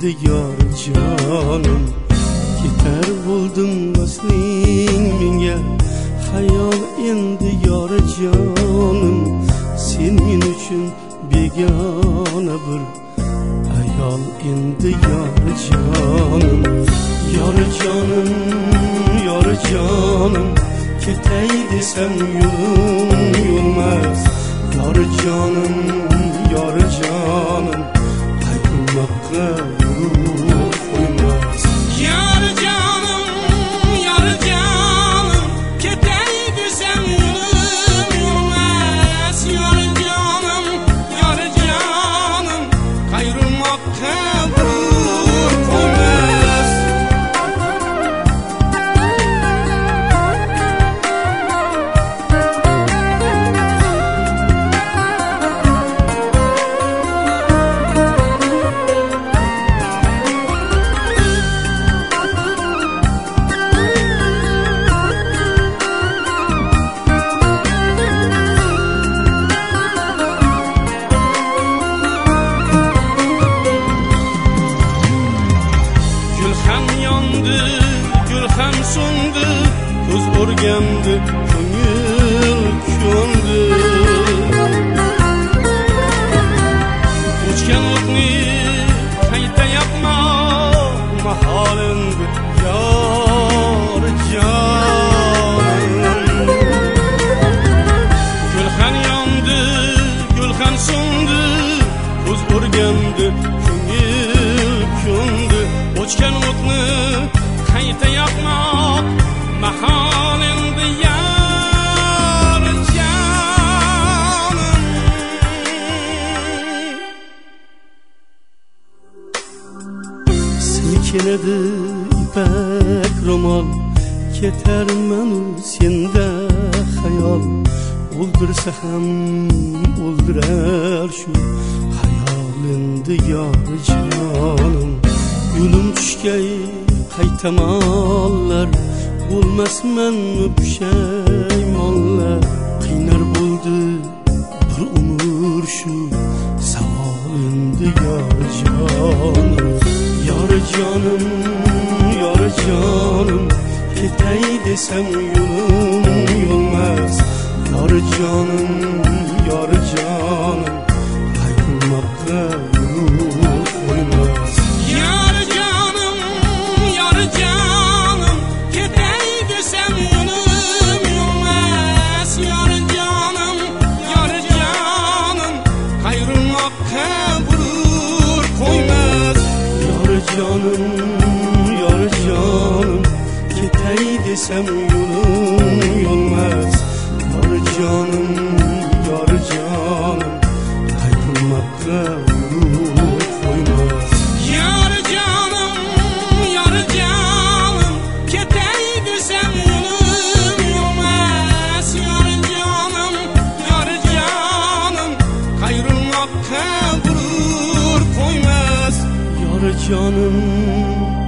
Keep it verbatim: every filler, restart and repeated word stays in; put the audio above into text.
endi yor jonim. Ketar bo'ldim vasling menga xayol endi yor jonim. Sen men uchun begona bir ayol endi yor jonim. Yor jonim, yor jonim, ketay desam yo'lim yo'lmas. Yor jonim, yor jonim, qaytmoqqa yo'l qo'ymas. Yor jonim, yor jonim, ketay desam yo'lim yo'lmas. Yor jonim, yor jonim, qaytmoqqa yo'l qo'ymas. Gulxan so'ndi, ko'z o'rgandi, ko'ngil ko'ndi. O'chgan o'tni qayta yoqma, maholindi yor jonim. Gulxan yondi, gulxan so'ndi, ko'z o'rgandi, ko'ngil ko'ndi. O'chgan o'tni qayta yoqmoq mahol endi yor jonim. Silkinadi ipak ro'mol, ketarman senda xayol. O'ldirsa ham o'ldirar shu xayol endi yor jonim. Yo'lim tushgay qaytamonlar, bo'lmasmanmi pushaymonlar. Qiynar bo'ldi bir umr shu savol endi yor jonim. Yor jonim, yor jonim, ketay desam yo'lim yo'lmas. Yor jonim, yor jonim, qaytmoqqa yo'l qo'ymas. Yor jonim, yor jonim, ketay desam yo'lim yo'lmas. Yor jonim, yor jonim, qaytmoqqa yo'l qo'ymas. Yor jonim, yor jonim, ketay desam yo'lim yo'lmas. Yor jonim, yor jonim, qaytmoqqa yo'l qo'ymas. Yor jonim, yor jonim, ketay desam yo'lim yo'lmas. Yor jonim, yor jonim, qaytmoqqa yo'l qo'ymas. Yor jonim,